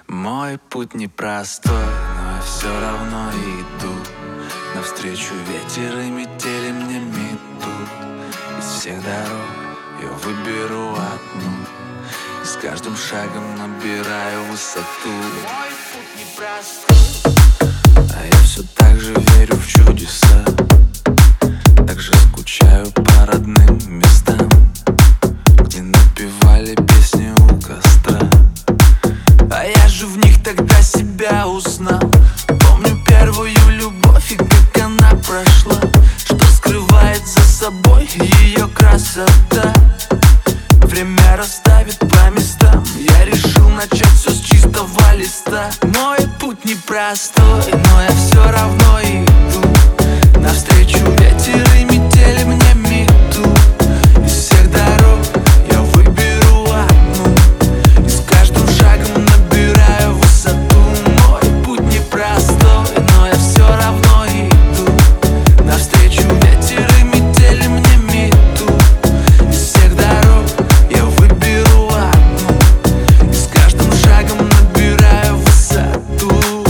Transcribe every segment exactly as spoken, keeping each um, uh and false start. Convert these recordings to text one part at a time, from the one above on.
Мой путь непростой, но я все равно иду. Навстречу ветер и метели мне метут. Из всех дорог я выберу одну, и с каждым шагом набираю высоту. Мой путь непростой, а я все так же верю в чудеса. Так же скучаю по родным местам, где напевали песни у костра. А я же в них тогда себя узнал. Помню первую любовь и как она прошла, что скрывает за собой ее красота. Время расставит по местам, я решил начать все с чистого листа. Мой путь непростой, но я все равно иду. Навстречу ветер и метели мне метут. Из всех дорог я выберу одну, и с каждым шагом набираю высоту. Мой путь непростой, но я все равно иду. Навстречу ветер и метели мне метут. Из всех дорог я выберу одну, и с каждым шагом набираю высоту.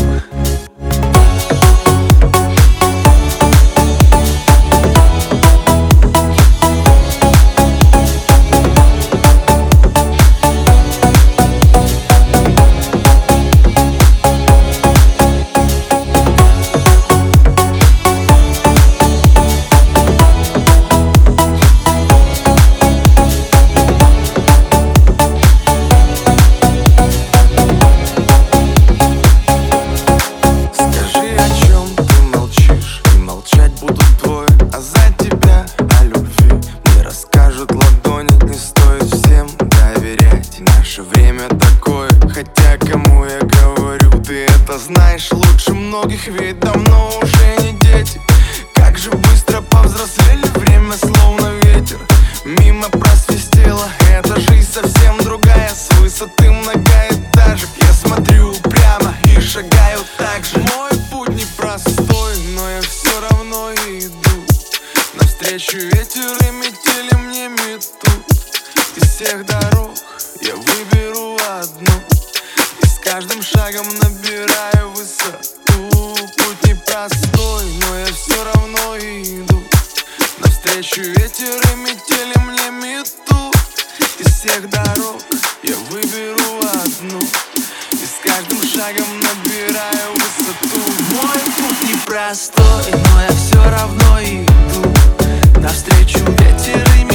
Знаешь лучше многих, ведь давно уже не дети. Как же быстро повзрослели, время словно ветер мимо просвистело. Эта жизнь совсем другая, с высоты многоэтажек я смотрю прямо и шагаю так же. Мой путь непростой, но я все равно иду. Навстречу ветер и метели мне метут. Из всех дорог я выберу одну, и с каждым шагом набираю высоту. Путь непростой, но я все равно иду. Навстречу ветер и метели мне метут. Из всех дорог я выберу одну, и с каждым шагом набираю высоту. Мой путь непростой, но я все равно иду. Навстречу ветер и метели